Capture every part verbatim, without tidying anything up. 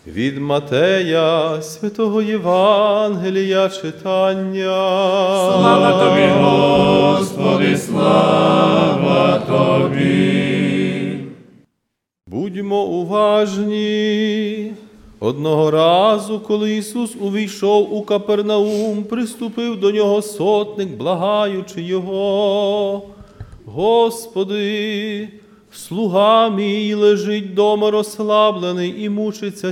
Від Матея, святого Євангелія читання. Слава Тобі, Господи, слава Тобі. Будьмо уважні. Одного разу, коли Ісус увійшов у Капернаум, приступив до нього сотник, благаючи його: Господи, слуга мій лежить дома розслаблений і мучиться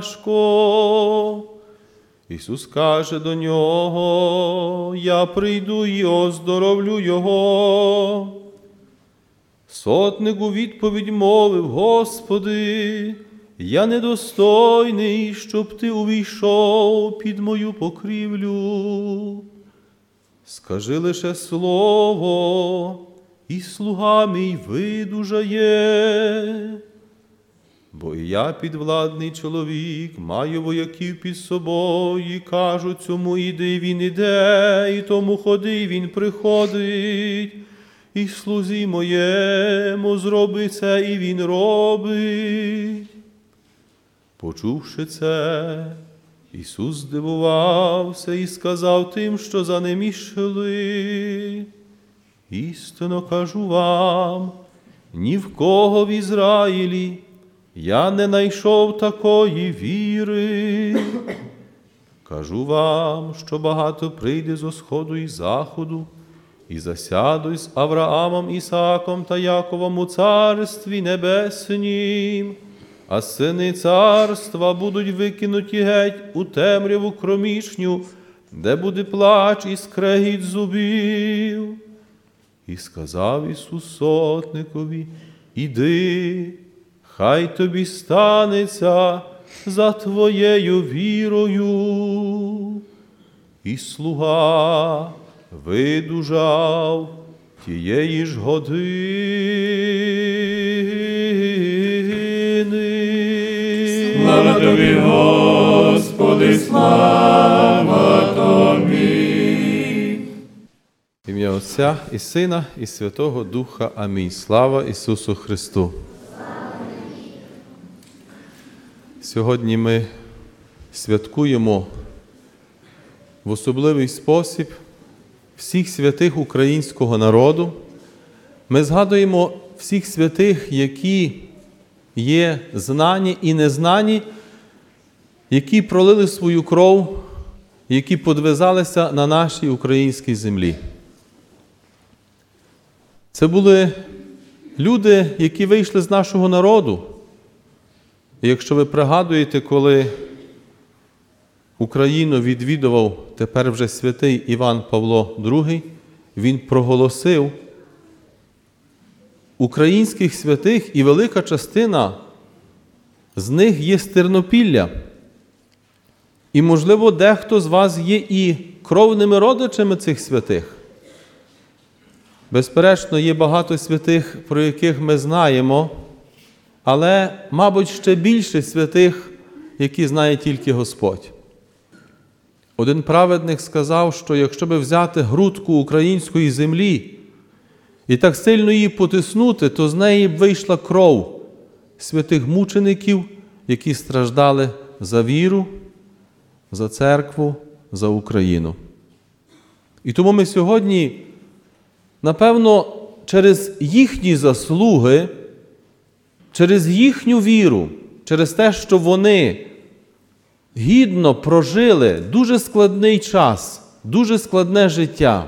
тяжко. Ісус каже до нього: Я прийду і оздоровлю його. Сотник у відповідь мовив: Господи, я недостойний, щоб Ти увійшов під мою покрівлю. Скажи лише слово, і слуга мій видужає. Бо і я підвладний чоловік, маю вояків під собою, і кажу цьому: іди, він іде, і тому ходи, він приходить. І слузі моєму зроби це, і він робить. Почувши це, Ісус здивувався і сказав тим, що за ним ішли: істинно кажу вам, ні в кого в Ізраїлі я не знайшов такої віри. Кажу вам, що багато прийде зо сходу і заходу, і засядуть з Авраамом, Ісааком та Яковом у Царстві Небеснім, а сини царства будуть викинуті геть у темряву кромішню, де буде плач і скрегіт зубів. І сказав Ісус сотникові: іди, хай тобі станеться за твоєю вірою. І слуга видужав тієї ж години. Слава Тобі, Господи, слава Тобі. В ім'я Отця і Сина, і Святого Духа. Амінь. Слава Ісусу Христу! Сьогодні ми святкуємо в особливий спосіб всіх святих українського народу. Ми згадуємо всіх святих, які є знані і незнані, які пролили свою кров, які подвизалися на нашій українській землі. Це були люди, які вийшли з нашого народу. І якщо ви пригадуєте, коли Україну відвідував тепер вже святий Іван Павло другий, він проголосив українських святих, і велика частина з них є з Тернопілля. І, можливо, дехто з вас є і кровними родичами цих святих. Безперечно, є багато святих, про яких ми знаємо, але, мабуть, ще більше святих, які знає тільки Господь. Один праведник сказав, що якщо би взяти грудку української землі і так сильно її потиснути, то з неї б вийшла кров святих мучеників, які страждали за віру, за церкву, за Україну. І тому ми сьогодні, напевно, через їхні заслуги, через їхню віру, через те, що вони гідно прожили дуже складний час, дуже складне життя,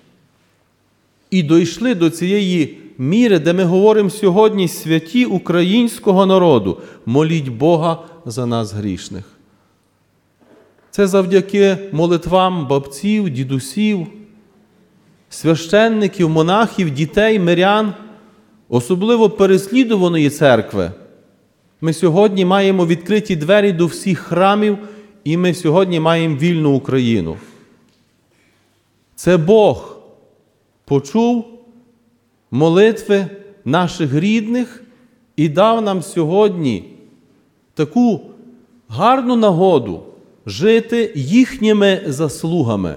і дійшли до цієї міри, де ми говоримо сьогодні: святі українського народу, моліть Бога за нас грішних. Це завдяки молитвам бабців, дідусів, священників, монахів, дітей, мирян, особливо переслідуваної церкви. Ми сьогодні маємо відкриті двері до всіх храмів, і ми сьогодні маємо вільну Україну. Це Бог почув молитви наших рідних і дав нам сьогодні таку гарну нагоду жити їхніми заслугами.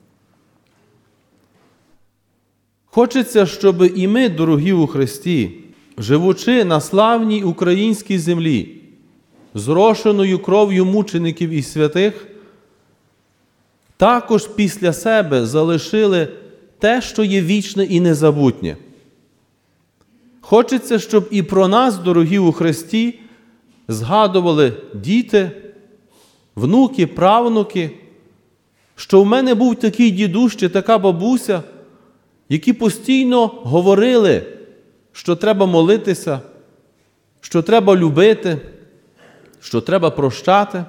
Хочеться, щоб і ми, дорогі у Христі, живучи на славній українській землі, зрошеною кров'ю мучеників і святих, також після себе залишили те, що є вічне і незабутнє. Хочеться, щоб і про нас, дорогі у Христі, згадували діти, внуки, правнуки, що в мене був такий дідусь чи така бабуся, які постійно говорили, що треба молитися, що треба любити, що треба прощати,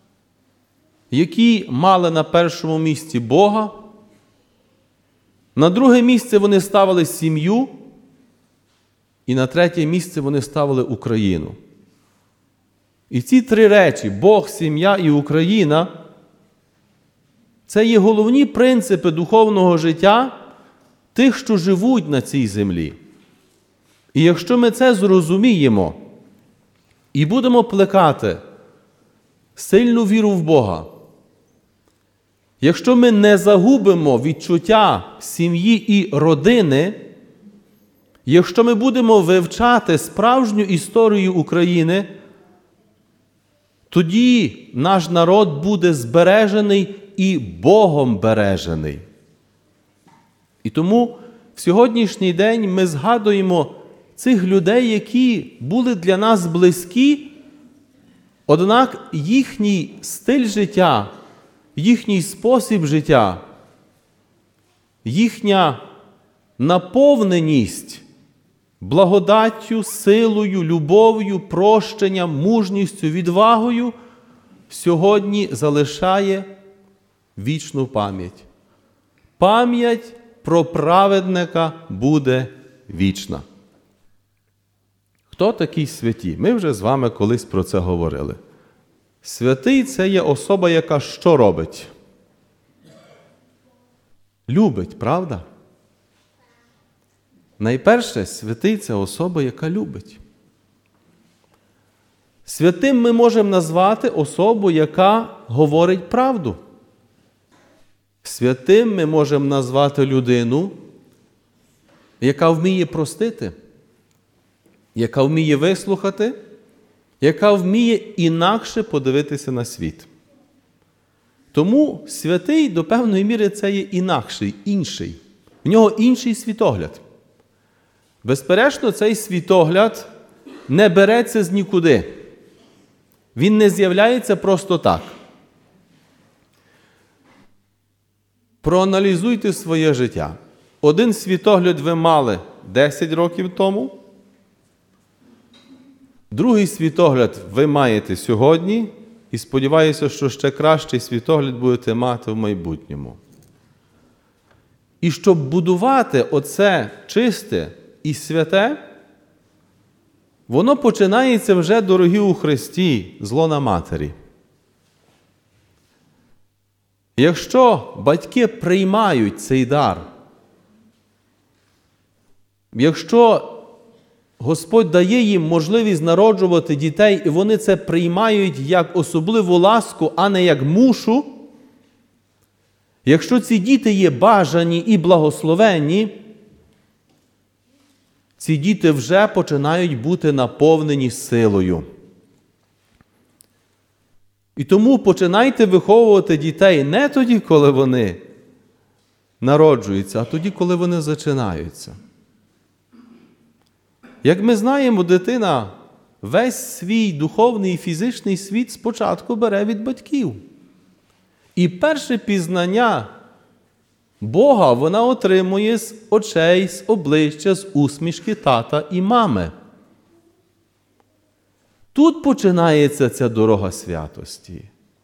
які мали на першому місці Бога, на друге місце вони ставили сім'ю, і на третє місце вони ставили Україну. І ці три речі – Бог, сім'я і Україна – це є головні принципи духовного життя тих, що живуть на цій землі. І якщо ми це зрозуміємо і будемо плекати сильну віру в Бога, якщо ми не загубимо відчуття сім'ї і родини, якщо ми будемо вивчати справжню історію України, тоді наш народ буде збережений і Богом бережений. І тому в сьогоднішній день ми згадуємо цих людей, які були для нас близькі, однак їхній стиль життя, їхній спосіб життя, їхня наповненість благодаттю, силою, любов'ю, прощенням, мужністю, відвагою сьогодні залишає вічну пам'ять. Пам'ять про праведника буде вічна. Хто такі святі? Ми вже з вами колись про це говорили. Святий – це є особа, яка що робить? Любить, правда? Найперше, святий – це особа, яка любить. Святим ми можемо назвати особу, яка говорить правду. Святим ми можемо назвати людину, яка вміє простити, яка вміє вислухати, яка вміє інакше подивитися на світ. Тому святий до певної міри це є інакший, інший. В нього інший світогляд. Безперечно, цей світогляд не береться з нікуди. Він не з'являється просто так. Проаналізуйте своє життя. Один світогляд ви мали десять років тому, другий світогляд ви маєте сьогодні, і сподіваюся, що ще кращий світогляд будете мати в майбутньому. І щоб будувати оце чисте і святе, воно починається вже, дорогі у Христі, з лона матері. Якщо батьки приймають цей дар, якщо Господь дає їм можливість народжувати дітей, і вони це приймають як особливу ласку, а не як мушу, якщо ці діти є бажані і благословенні, ці діти вже починають бути наповнені силою. І тому починайте виховувати дітей не тоді, коли вони народжуються, а тоді, коли вони зачинаються. Як ми знаємо, дитина весь свій духовний і фізичний світ спочатку бере від батьків. І перше пізнання Бога вона отримує з очей, з обличчя, з усмішки тата і мами. Тут починається ця дорога святості.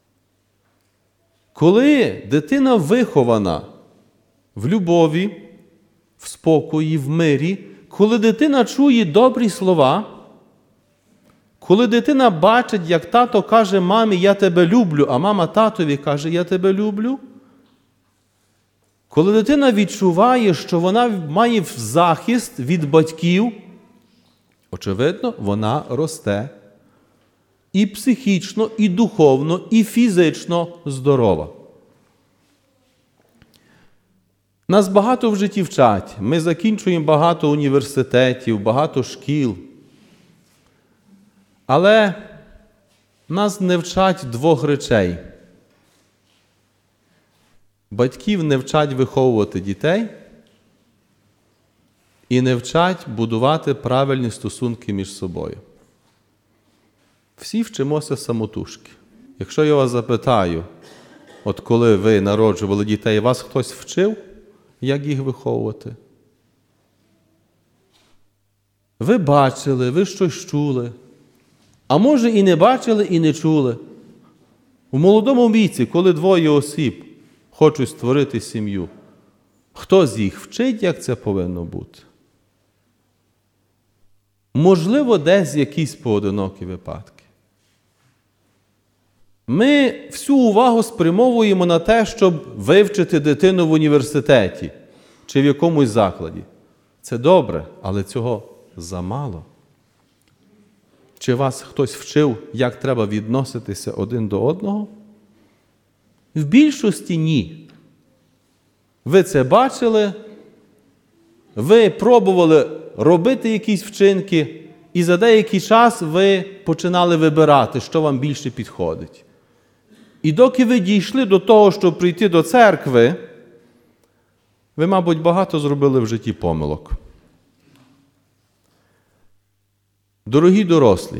Коли дитина вихована в любові, в спокої, в мирі, коли дитина чує добрі слова, коли дитина бачить, як тато каже мамі «я тебе люблю», а мама татові каже «я тебе люблю», коли дитина відчуває, що вона має захист від батьків, очевидно, вона росте і психічно, і духовно, і фізично здорова. Нас багато в житті вчать. Ми закінчуємо багато університетів, багато шкіл. Але Нас не вчать двох речей. Батьків не вчать виховувати дітей і не вчать будувати правильні стосунки між собою. Всі вчимося самотужки. Якщо я вас запитаю, от коли ви народжували дітей, вас хтось вчив, як їх виховувати? Ви бачили, ви щось чули. А може і не бачили, і не чули. У молодому віці, коли двоє осіб хочуть створити сім'ю, хто з їх вчить, як це повинно бути? Можливо, десь якісь поодинокі випадки. Ми всю увагу спрямовуємо на те, щоб вивчити дитину в університеті чи в якомусь закладі. Це добре, але цього замало. Чи вас хтось вчив, як треба відноситися один до одного? В більшості ні. Ви це бачили, ви пробували робити якісь вчинки, і за деякий час ви починали вибирати, що вам більше підходить. І доки ви дійшли до того, щоб прийти до церкви, ви, мабуть, багато зробили в житті помилок. Дорогі дорослі,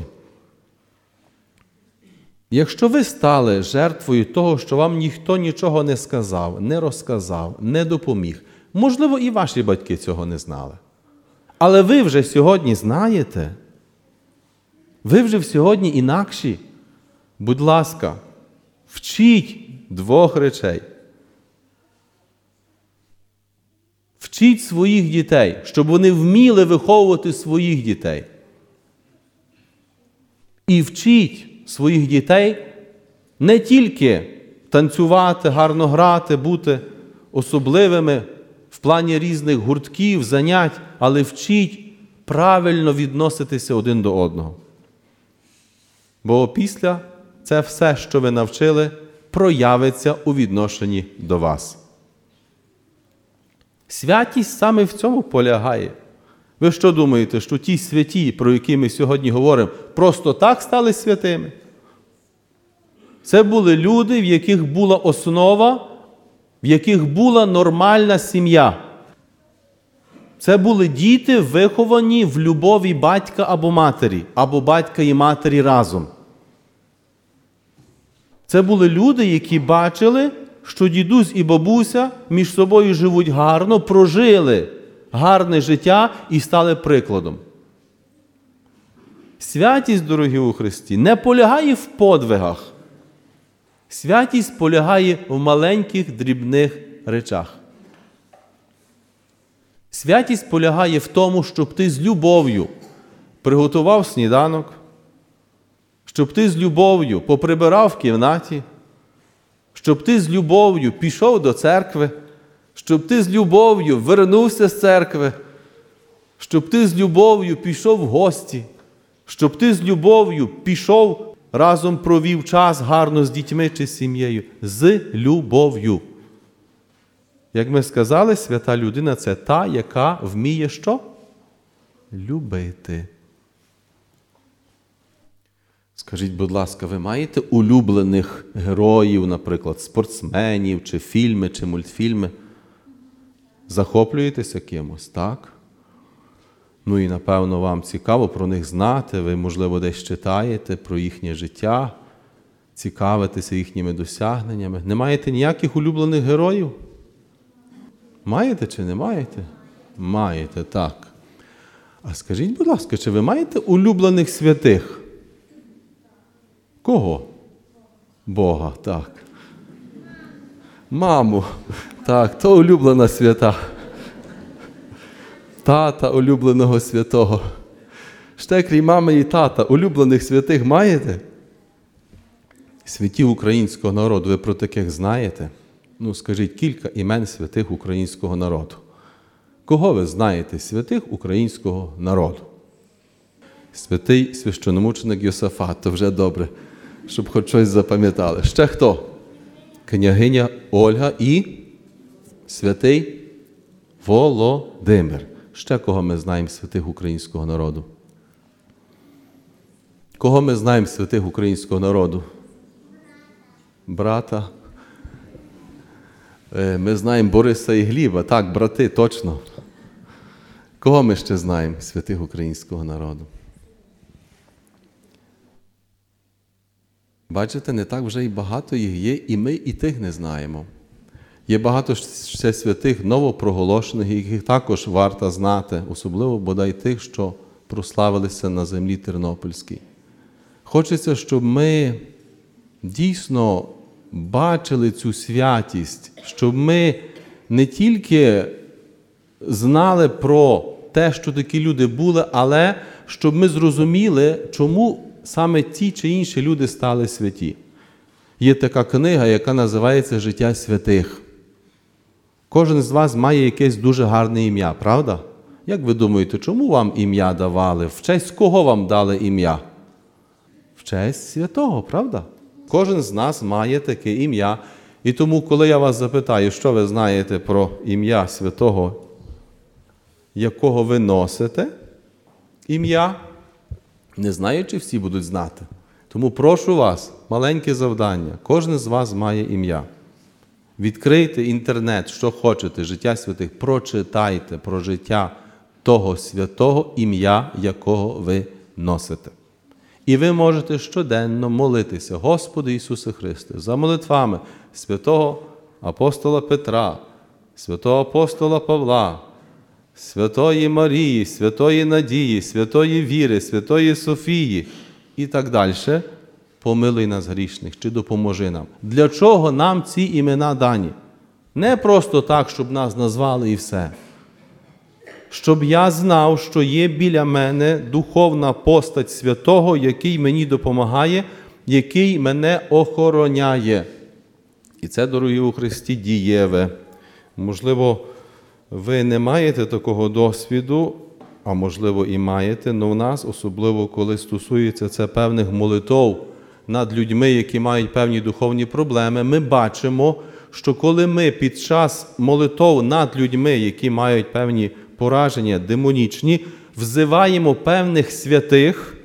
якщо ви стали жертвою того, що вам ніхто нічого не сказав, не розказав, не допоміг, можливо, і ваші батьки цього не знали. Але ви вже сьогодні знаєте, ви вже сьогодні інакші. Будь ласка, вчіть двох речей. Вчіть своїх дітей, щоб вони вміли виховувати своїх дітей. І вчіть своїх дітей не тільки танцювати, гарно грати, бути особливими в плані різних гуртків, занять, але вчіть правильно відноситися один до одного. Бо після це все, що ви навчили, проявиться у відношенні до вас. Святість саме в цьому полягає. Ви що думаєте, що ті святі, про які ми сьогодні говоримо, просто так стали святими? Це були люди, в яких була основа, в яких була нормальна сім'я. Це були діти, виховані в любові батька або матері, або батька і матері разом. Це були люди, які бачили, що дідусь і бабуся між собою живуть гарно, прожили гарне життя і стали прикладом. Святість, дорогі у Христі, не полягає в подвигах. Святість полягає в маленьких, дрібних речах. Святість полягає в тому, щоб ти з любов'ю приготував сніданок, щоб ти з любов'ю поприбирав в кімнаті, щоб ти з любов'ю пішов до церкви, щоб ти з любов'ю вернувся з церкви, щоб ти з любов'ю пішов в гості, щоб ти з любов'ю пішов, разом провів час гарно з дітьми чи з сім'єю. З любов'ю. Як ми сказали, свята людина – це та, яка вміє що? Любити. Скажіть, будь ласка, ви маєте улюблених героїв, наприклад, спортсменів, чи фільми, чи мультфільми? Захоплюєтеся кимось, так? Ну і, напевно, вам цікаво про них знати, ви, можливо, десь читаєте про їхнє життя, цікавитеся їхніми досягненнями. Не маєте ніяких улюблених героїв? Маєте чи не маєте? Маєте, так. А скажіть, будь ласка, чи ви маєте улюблених святих? Кого? Бога, так. Маму, так, то улюблена свята. Тата улюбленого святого. Ще крім мами і тата, улюблених святих маєте? Святі українського народу, ви про таких знаєте? Ну, скажіть кілька імен святих українського народу. Кого ви знаєте святих українського народу? Святий священомученик Йосафат, то вже добре, щоб хоч щось запам'ятали. Ще хто? Княгиня Ольга і святий Володимир. Ще кого ми знаємо святих українського народу? Кого ми знаємо з святих українського народу? Брата. Ми знаємо Бориса і Гліба. Так, брати, точно. Кого ми ще знаємо з святих українського народу? Бачите, не так вже і багато їх є, і ми і тих не знаємо. Є багато ще святих новопроголошених, яких також варто знати, особливо, бодай тих, що прославилися на землі Тернопільській. Хочеться, щоб ми дійсно бачили цю святість, щоб ми не тільки знали про те, що такі люди були, але щоб ми зрозуміли, чому саме ті чи інші люди стали святі. Є така книга, яка називається «Життя святих». Кожен з вас має якесь дуже гарне ім'я, правда? Як ви думаєте, чому вам ім'я давали? В честь кого вам дали ім'я? В честь святого, правда? Кожен з нас має таке ім'я. І тому, коли я вас запитаю, що ви знаєте про ім'я святого, якого ви носите ім'я, не знаю, чи всі будуть знати. Тому прошу вас, маленьке завдання. Кожен з вас має ім'я. Відкрийте інтернет, що хочете, життя святих, прочитайте про життя того святого, ім'я якого ви носите. І ви можете щоденно молитися, Господи Ісусе Христе, за молитвами святого апостола Петра, святого апостола Павла, Святої Марії, Святої Надії, Святої Віри, Святої Софії і так далі. Помилуй нас грішних, чи допоможи нам. Для чого нам ці імена дані? Не просто так, щоб нас назвали і все. Щоб я знав, що є біля мене духовна постать святого, який мені допомагає, який мене охороняє. І це, дорогі у Христі, дієве. Можливо, ви не маєте такого досвіду, а можливо і маєте, але в нас, особливо коли стосується це певних молитов над людьми, які мають певні духовні проблеми, ми бачимо, що коли ми під час молитов над людьми, які мають певні пораження демонічні, взиваємо певних святих,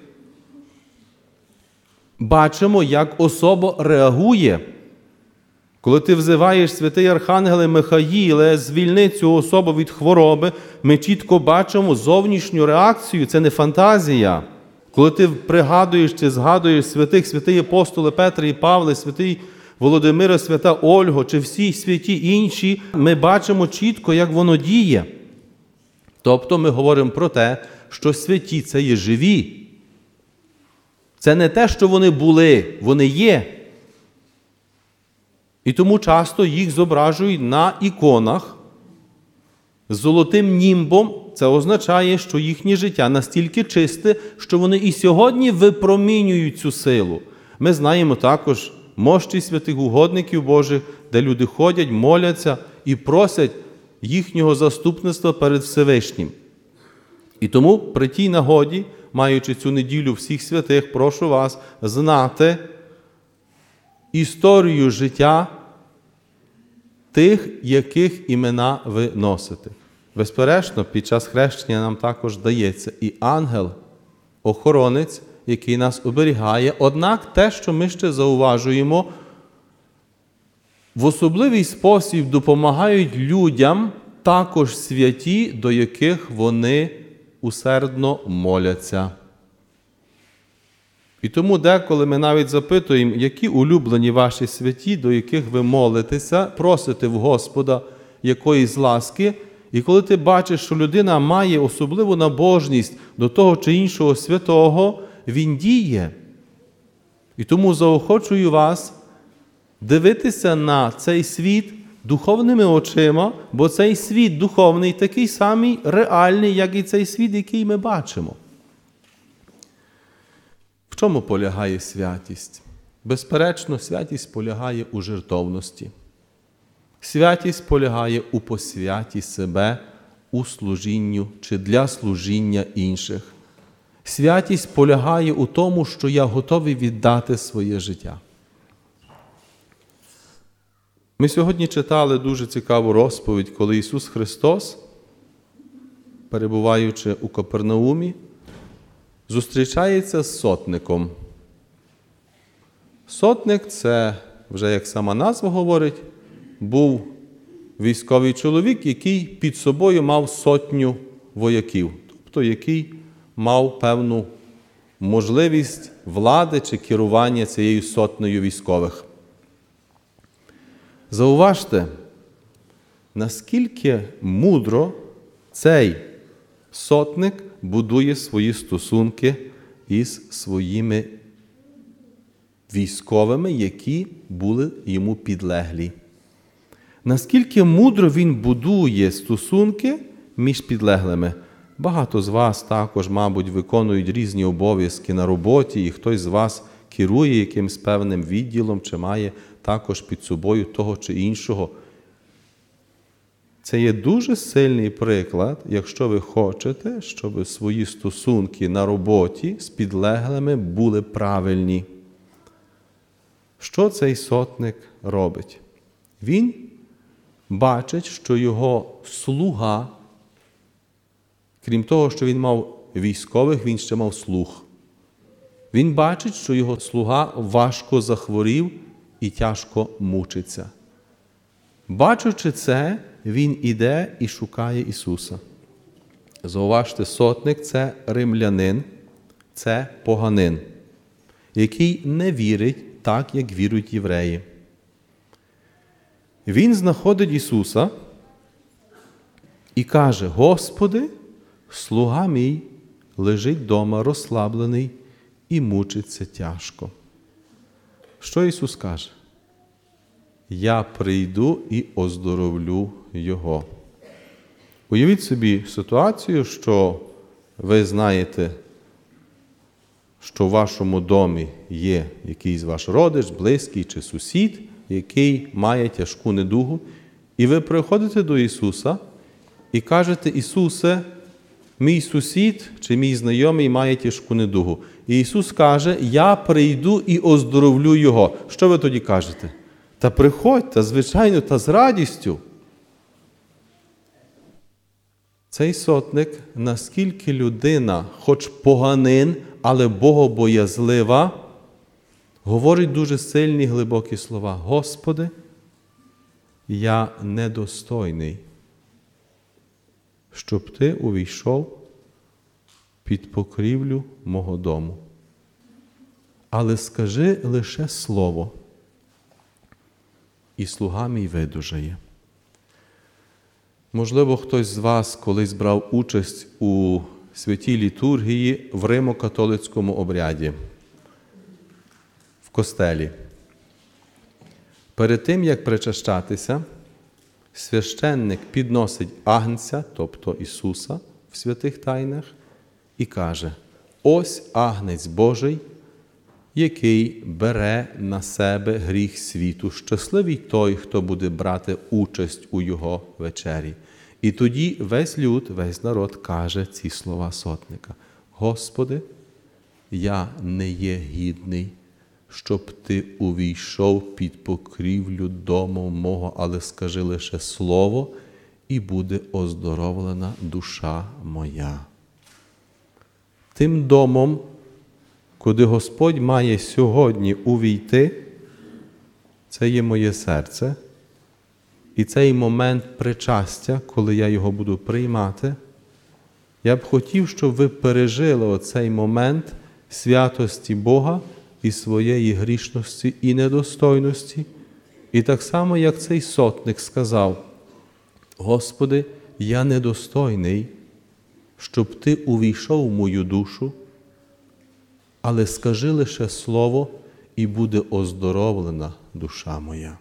бачимо, як особа реагує. Коли ти взиваєш святий Архангеле Михаїле, звільни цю особу від хвороби, ми чітко бачимо зовнішню реакцію, це не фантазія. Коли ти пригадуєш чи згадуєш святих, святий апостоли Петра і Павле, святий Володимира, свята Ольго, чи всі святі інші, ми бачимо чітко, як воно діє. Тобто ми говоримо про те, що святі – це є живі. Це не те, що вони були, вони є. І тому часто їх зображують на іконах з золотим німбом. Це означає, що їхнє життя настільки чисте, що вони і сьогодні випромінюють цю силу. Ми знаємо також мощі святих угодників Божих, де люди ходять, моляться і просять їхнього заступництва перед Всевишнім. І тому при тій нагоді, маючи цю неділю всіх святих, прошу вас знати історію життя тих, яких імена ви носите. Безперечно, під час хрещення нам також дається і ангел-охоронець, який нас оберігає. Однак те, що ми ще зауважуємо, в особливий спосіб допомагають людям також святі, до яких вони усердно моляться. І тому деколи ми навіть запитуємо, які улюблені ваші святі, до яких ви молитеся, просите в Господа якоїсь ласки, і коли ти бачиш, що людина має особливу набожність до того чи іншого святого, він діє. І тому заохочую вас дивитися на цей світ духовними очима, бо цей світ духовний такий самий реальний, як і цей світ, який ми бачимо. В чому полягає святість? Безперечно, святість полягає у жертовності. Святість полягає у посвяті себе у служінню чи для служіння інших. Святість полягає у тому, що я готовий віддати своє життя. Ми сьогодні читали дуже цікаву розповідь, коли Ісус Христос, перебуваючи у Капернаумі, зустрічається з сотником. Сотник – це, вже як сама назва говорить, був військовий чоловік, який під собою мав сотню вояків, тобто який мав певну можливість влади чи керування цією сотнею військових. Зауважте, наскільки мудро цей сотник будує свої стосунки із своїми військовими, які були йому підлеглі. Наскільки мудро він будує стосунки між підлеглими. Багато з вас також, мабуть, виконують різні обов'язки на роботі, і хтось з вас керує якимсь певним відділом, чи має також під собою того чи іншого. Це є дуже сильний приклад, якщо ви хочете, щоб свої стосунки на роботі з підлеглими були правильні. Що цей сотник робить? Він бачить, що його слуга, крім того, що він мав військових, він ще мав слуг. Він бачить, що його слуга важко захворів і тяжко мучиться. Бачучи це, він іде і шукає Ісуса. Зауважте, сотник – це римлянин, це поганин, який не вірить так, як вірують євреї. Він знаходить Ісуса і каже: «Господи, слуга мій лежить дома розслаблений і мучиться тяжко». Що Ісус каже? «Я прийду і оздоровлю його». Уявіть собі ситуацію, що ви знаєте, що в вашому домі є якийсь ваш родич, близький чи сусід, який має тяжку недугу, і ви приходите до Ісуса і кажете: «Ісусе, мій сусід чи мій знайомий має тяжку недугу». І Ісус каже: «Я прийду і оздоровлю його». Що ви тоді кажете? Та приходьте, звичайно, та з радістю. Цей сотник, наскільки людина, хоч поганин, але богобоязлива, говорить дуже сильні, глибокі слова: «Господи, я недостойний, щоб Ти увійшов під покрівлю мого дому. Але скажи лише слово, і слуга мій видужає». Можливо, хтось з вас колись брав участь у святій літургії в римо-католицькому обряді, в костелі. Перед тим, як причащатися, священник підносить агнця, тобто Ісуса, в святих тайнах, і каже: «Ось агнець Божий, який бере на себе гріх світу. Щасливий той, хто буде брати участь у його вечері». І тоді весь люд, весь народ каже ці слова сотника: «Господи, я не є гідний, щоб Ти увійшов під покрівлю дому мого, але скажи лише слово, і буде оздоровлена душа моя». Тим домом, куди Господь має сьогодні увійти, це є моє серце. І цей момент причастя, коли я його буду приймати, я б хотів, щоб ви пережили оцей момент святості Бога і своєї грішності і недостойності. І так само, як цей сотник сказав: «Господи, я недостойний, щоб Ти увійшов в мою душу, але скажи лише слово, і буде оздоровлена душа моя».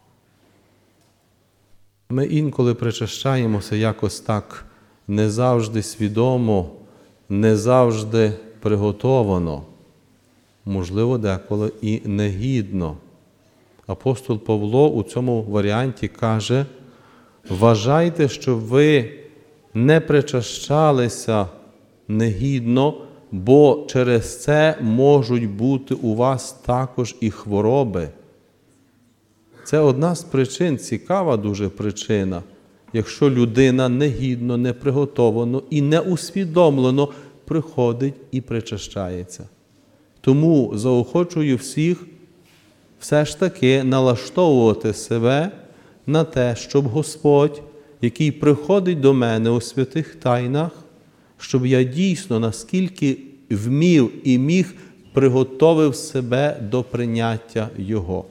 Ми інколи причащаємося якось так не завжди свідомо, не завжди приготовано, можливо, деколи і негідно. Апостол Павло у цьому варіанті каже: «Вважайте, що ви не причащалися негідно, бо через це можуть бути у вас також і хвороби». Це одна з причин, цікава дуже причина, якщо людина негідно, неприготовано і неусвідомлено приходить і причащається. Тому заохочую всіх все ж таки налаштовувати себе на те, щоб Господь, який приходить до мене у святих тайнах, щоб я дійсно, наскільки вмів і міг, приготовив себе до прийняття Його.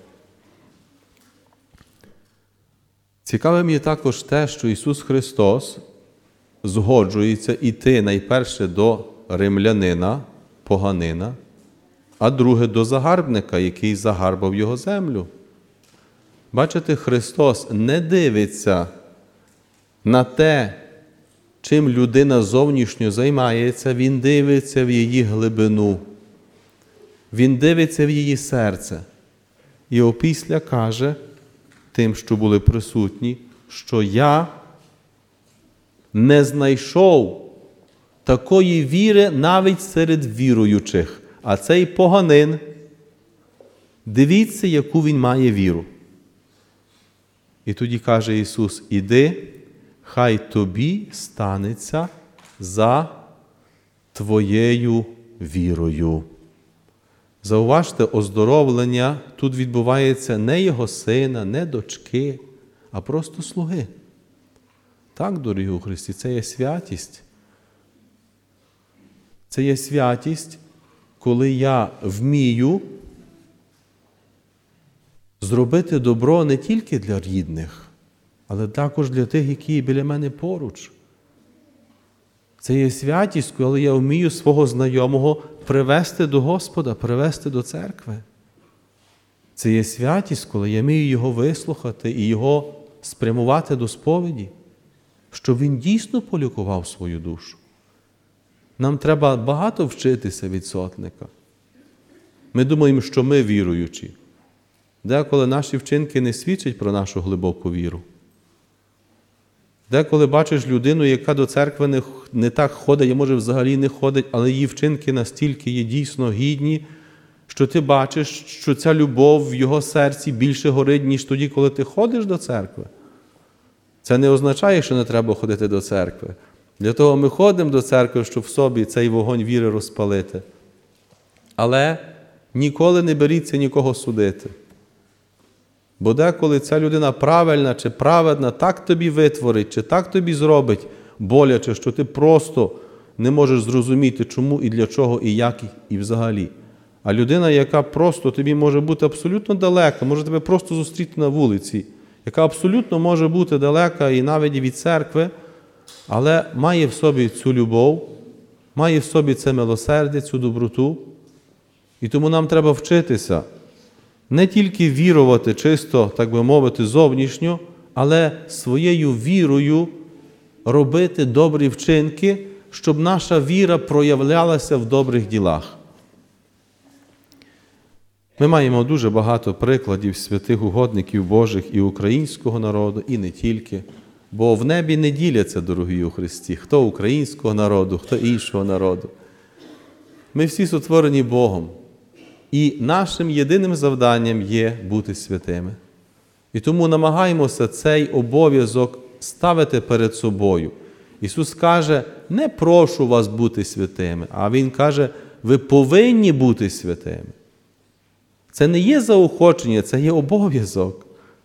Цікаве мені також те, що Ісус Христос згоджується йти найперше до римлянина, поганина, а друге до загарбника, який загарбав його землю. Бачите, Христос не дивиться на те, чим людина зовнішньо займається, Він дивиться в її глибину. Він дивиться в її серце. І опісля каже тим, що були присутні, що я не знайшов такої віри навіть серед віруючих. А цей поганин, дивіться, яку він має віру. І тоді каже Ісус, іди, хай тобі станеться за твоєю вірою. Зауважте, оздоровлення тут відбувається не його сина, не дочки, а просто слуги. Так, дорогі у Христі, це є святість. Це є святість, коли я вмію зробити добро не тільки для рідних, але також для тих, які біля мене поруч. Це є святість, коли я вмію свого знайомого привести до Господа, привести до церкви. Це є святість, коли я вмію його вислухати і його спрямувати до сповіді, щоб він дійсно полікував свою душу. Нам треба багато вчитися від сотника. Ми думаємо, що ми віруючі. Деколи наші вчинки не свідчать про нашу глибоку віру. Деколи бачиш людину, яка до церкви не, не так ходить, а може взагалі не ходить, але її вчинки настільки є дійсно гідні, що ти бачиш, що ця любов в його серці більше горить, ніж тоді, коли ти ходиш до церкви. Це не означає, що не треба ходити до церкви. Для того ми ходимо до церкви, щоб в собі цей вогонь віри розпалити. Але ніколи не беріться нікого судити. Бо деколи ця людина правильна чи праведна так тобі витворить, чи так тобі зробить боляче, що ти просто не можеш зрозуміти, чому і для чого, і як, і взагалі. А людина, яка просто тобі може бути абсолютно далека, може тебе просто зустріти на вулиці, яка абсолютно може бути далека і навіть від церкви, але має в собі цю любов, має в собі це милосердя, цю доброту. І тому нам треба вчитися не тільки вірувати чисто, так би мовити, зовнішньо, але своєю вірою робити добрі вчинки, щоб наша віра проявлялася в добрих ділах. Ми маємо дуже багато прикладів святих угодників Божих і українського народу, і не тільки. Бо в небі не діляться, дорогі у Христі, хто українського народу, хто іншого народу. Ми всі сотворені Богом. І нашим єдиним завданням є бути святими. І тому намагаємося цей обов'язок ставити перед собою. Ісус каже, не прошу вас бути святими, а Він каже, ви повинні бути святими. Це не є заохочення, це є обов'язок.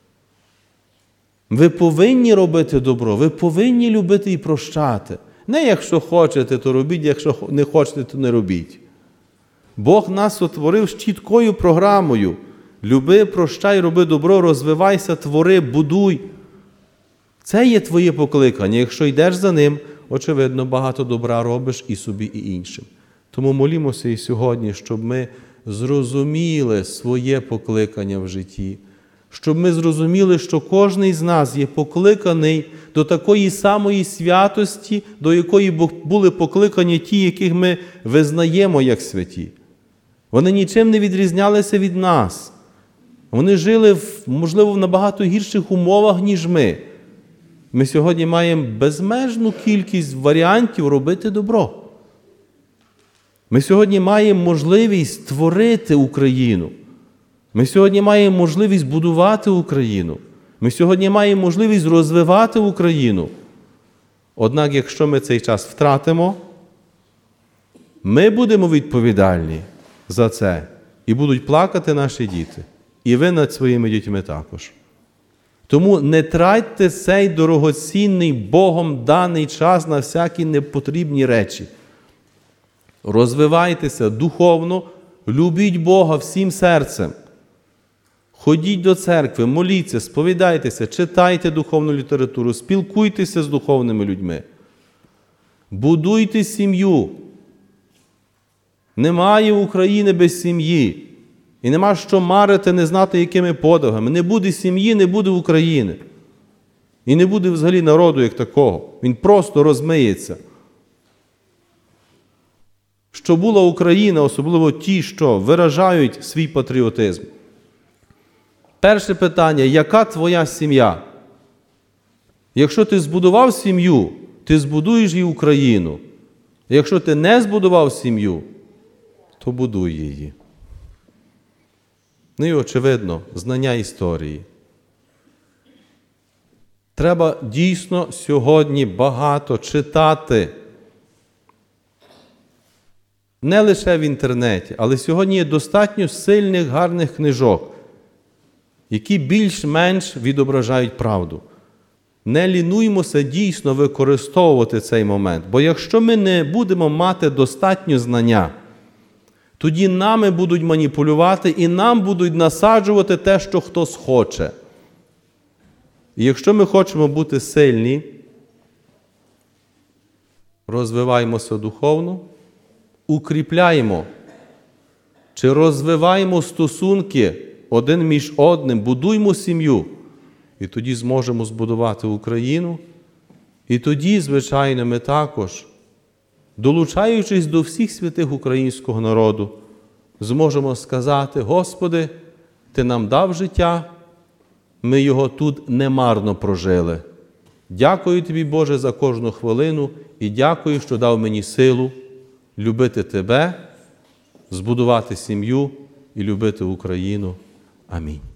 Ви повинні робити добро, ви повинні любити і прощати. Не якщо хочете, то робіть, якщо не хочете, то не робіть. Бог нас утворив з чіткою програмою. Люби, прощай, роби добро, розвивайся, твори, будуй. Це є твоє покликання. Якщо йдеш за ним, очевидно, багато добра робиш і собі, і іншим. Тому молімося і сьогодні, щоб ми зрозуміли своє покликання в житті. Щоб ми зрозуміли, що кожен з нас є покликаний до такої самої святості, до якої були покликані ті, яких ми визнаємо як святі. Вони нічим не відрізнялися від нас. Вони жили, можливо, в набагато гірших умовах, ніж ми. Ми сьогодні маємо безмежну кількість варіантів робити добро. Ми сьогодні маємо можливість створити Україну. Ми сьогодні маємо можливість будувати Україну. Ми сьогодні маємо можливість розвивати Україну. Однак, якщо ми цей час втратимо, Ми будемо відповідальні за це. І будуть плакати наші діти. І ви над своїми дітьми також. Тому не тратьте цей дорогоцінний Богом даний час на всякі непотрібні речі. Розвивайтеся духовно, любіть Бога всім серцем. Ходіть до церкви, моліться, сповідайтеся, читайте духовну літературу, спілкуйтеся з духовними людьми. Будуйте сім'ю. Немає України без сім'ї. І нема що марити, не знати, якими подвигами. Не буде сім'ї, не буде України. І не буде взагалі народу як такого. Він просто розмиється. Що була Україна, особливо ті, що виражають свій патріотизм. Перше питання, яка твоя сім'я? Якщо ти збудував сім'ю, ти збудуєш і Україну. Якщо ти не збудував сім'ю, то будуй її. Ну і, очевидно, знання історії. Треба дійсно сьогодні багато читати. Не лише в інтернеті, але сьогодні є достатньо сильних, гарних книжок, які більш-менш відображають правду. Не лінуймося дійсно використовувати цей момент, бо якщо ми не будемо мати достатньо знання, тоді нами будуть маніпулювати і нам будуть насаджувати те, що хтось хоче. І якщо ми хочемо бути сильні, розвиваємося духовно, укріпляємо чи розвиваємо стосунки один між одним, будуймо сім'ю, і тоді зможемо збудувати Україну. І тоді, звичайно, ми також, долучаючись до всіх святих українського народу, зможемо сказати: Господи, Ти нам дав життя, ми його тут немарно прожили. Дякую Тобі, Боже, за кожну хвилину і дякую, що дав мені силу любити Тебе, збудувати сім'ю і любити Україну. Амінь.